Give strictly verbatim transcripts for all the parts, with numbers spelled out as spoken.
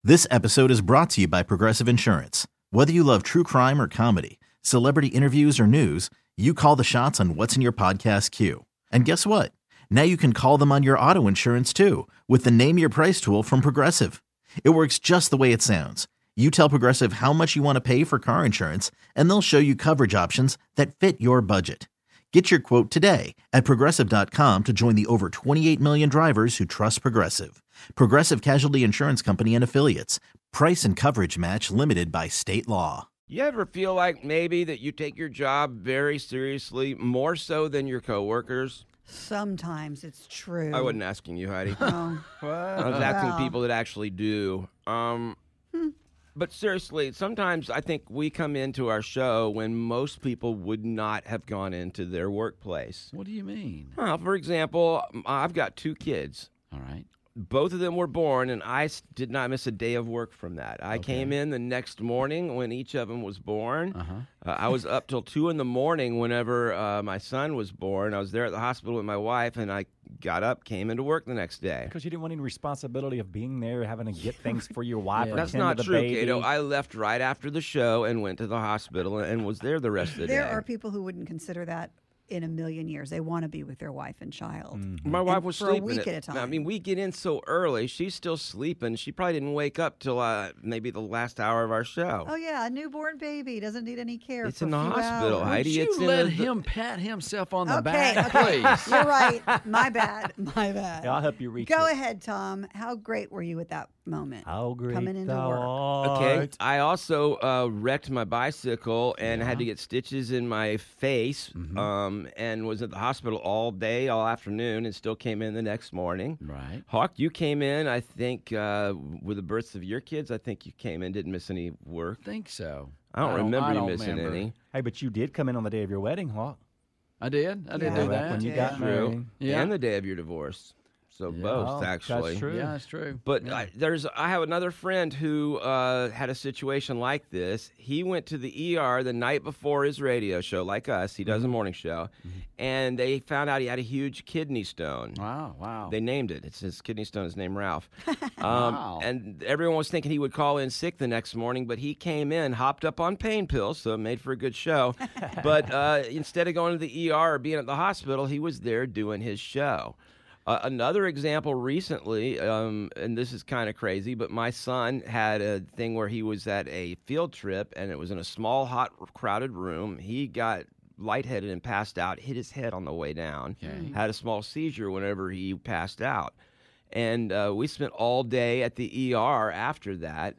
This episode is brought to you by Progressive Insurance. Whether you love true crime or comedy, celebrity interviews or news, you call the shots on what's in your podcast queue. And guess what? Now you can call them on your auto insurance too with the Name Your Price tool from Progressive. It works just the way it sounds. You tell Progressive how much you want to pay for car insurance, and they'll show you coverage options that fit your budget. Get your quote today at Progressive dot com to join the over twenty-eight million drivers who trust Progressive. Progressive Casualty Insurance Company and Affiliates. Price and coverage match limited by state law. You ever feel like maybe that you take your job very seriously, more so than your coworkers? Sometimes it's true. I wasn't asking you, Heidi. Oh. I was asking Wow. people that actually do. Um, Hmm. But seriously, sometimes I think we come into our show when most people would not have gone into their workplace. What do you mean? Well, for example, I've got two kids. All right. Both of them were born, and I s- did not miss a day of work from that. I Okay. came in the next morning when each of them was born. Uh-huh. Uh, I was up till two in the morning whenever uh, my son was born. I was there at the hospital with my wife, and I got up, came into work the next day. Because you didn't want any responsibility of being there, having to get things for your wife Yeah. or That's tend to not the true, baby. Cato. I left right after the show and went to the hospital and was there the rest of the There day. are people who wouldn't consider that in a million years. They want to be with their wife and child. My wife And was for a sleeping. week at a time. I mean, we get in so early. She's still sleeping. She probably didn't wake up till uh, maybe the last hour of our show. Oh, yeah, a newborn baby doesn't need any care. It's for in a the few hospital, hours. Heidi. Would you It's in let the- him pat himself on the Okay, back, okay. please? You're right. My bad. My bad. Yeah, I'll help you reach Go it. ahead, Tom. How great were you at that moment? How great Coming into thou work. art. Okay. I also uh, wrecked my bicycle and had to get stitches in my face, Mm-hmm. um, and was at the hospital all day, all afternoon, and still came in the next morning. Right. Hawk, you came in, I think, uh, with the births of your kids. I think you came in, didn't miss any work. I think so. I don't, remember I you don't missing remember. any. Hey, but you did come in on the day of your wedding, Hawk. I did. I did Yeah. do Back that. When you Yeah. got True. married. Yeah. And the day of your divorce. So Yeah. both, Oh, that's actually. true. Yeah, that's true. But Yeah. I, there's, I have another friend who uh, had a situation like this. He went to the E R the night before his radio show, like us. He does a morning show, and they found out he had a huge kidney stone. Wow, wow. They named it. It's his kidney stone is named Ralph. Um, Wow. And everyone was thinking he would call in sick the next morning, but he came in, hopped up on pain pills, so it made for a good show. But uh, instead of going to the E R or being at the hospital, he was there doing his show. Uh, another example recently, um, and this is kind of crazy, but my son had a thing where he was at a field trip, and it was in a small, hot, crowded room. He got lightheaded and passed out, hit his head on the way down, Okay. had a small seizure whenever he passed out. And uh, we spent all day at the E R after that,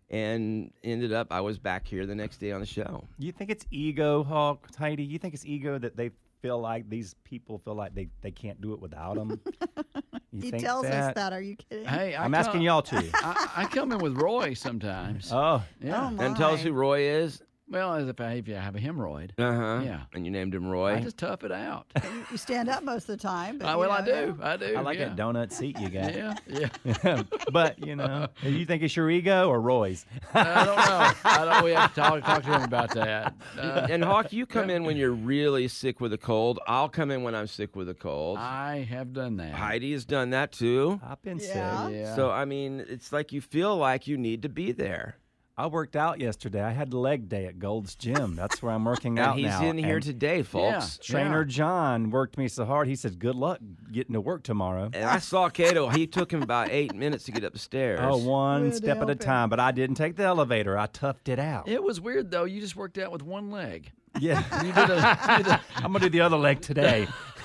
and ended up, I was back here the next day on the show. You think it's ego, Hawk, Heidi? You think it's ego that they feel like these people feel like they, they can't do it without them? You He think tells that? us that. Are you kidding? Hey, I I'm come- asking y'all to. I, I come in with Roy sometimes. Oh, yeah. Oh, my. And tell us who Roy is. Well, as if I, if you have a hemorrhoid, Uh-huh. Yeah. And you named him Roy. I just tough it out. You, you stand up most of the time. But, Uh, you well, I know, do. I do. I like yeah. that donut seat you got. Yeah, yeah. But, you know, you think it's your ego or Roy's? I don't know. I don't. We have to talk, talk to him about that. Uh, And Hawk, you come in when you're really sick with a cold. I'll come in when I'm sick with a cold. I have done that. Heidi has done that too. I've been Yeah. sick. Yeah. So I mean, it's like you feel like you need to be there. I worked out yesterday. I had leg day at Gold's Gym. That's where I'm working out And he's now. in here And today, folks. Trainer Yeah. John worked me so hard. He said, "Good luck getting to work tomorrow." And I saw Cato. He took him about eight minutes to get up the stairs. Oh, one Good step at a helping. time. But I didn't take the elevator. I toughed it out. It was weird though. You just worked out with one leg. Yeah, You did a, you did a, I'm gonna do the other leg today.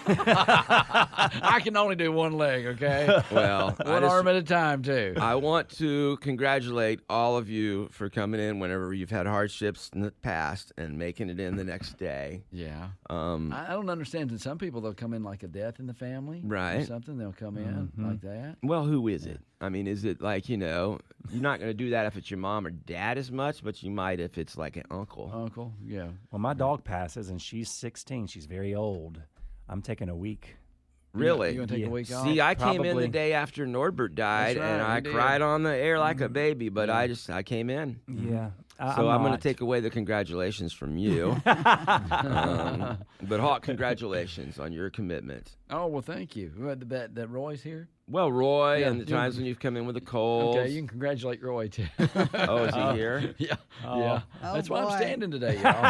I can only do one leg. Okay. Well, I One just- arm at a time too. I want to congratulate all of you for coming in whenever you've had hardships in the past and making it in the next day. Yeah. Um, I I don't understand. And some people they'll come in like a death in the family, Or Right. something they'll come in like that. well, who is it? I mean, is it like, you know, you're not going to do that if it's your mom or dad as much, but you might if it's like an uncle. Uncle. Yeah. Well, my dog passes, and she's sixteen. She's very old. I'm taking a week. Really? You gonna take Yeah. a week off? See, I came in the Probably. day after Norbert died, That's and right, I you did. cried on the air like a baby, but I just, I came in. Yeah, I- So I'm I'm, going not. to take away the congratulations from you. um, but Hawk, congratulations on your commitment. Oh, well, thank you. What, that, that Roy's here? Well, Roy, Yeah, and the you- times when you've come in with a cold. Okay, you can congratulate Roy, too. Oh, is he here? Yeah, Oh. yeah. Oh, That's why I'm boy. standing today, y'all.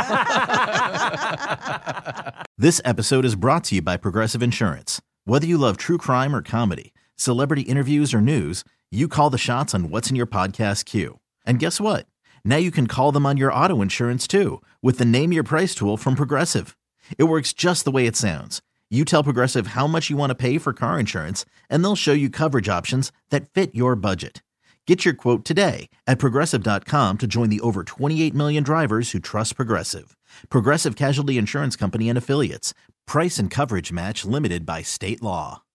This episode is brought to you by Progressive Insurance. Whether you love true crime or comedy, celebrity interviews or news, you call the shots on what's in your podcast queue. And guess what? Now you can call them on your auto insurance too with the Name Your Price tool from Progressive. It works just the way it sounds. You tell Progressive how much you want to pay for car insurance, and they'll show you coverage options that fit your budget. Get your quote today at Progressive dot com to join the over twenty-eight million drivers who trust Progressive. Progressive Casualty Insurance Company and Affiliates. Price and coverage match limited by state law.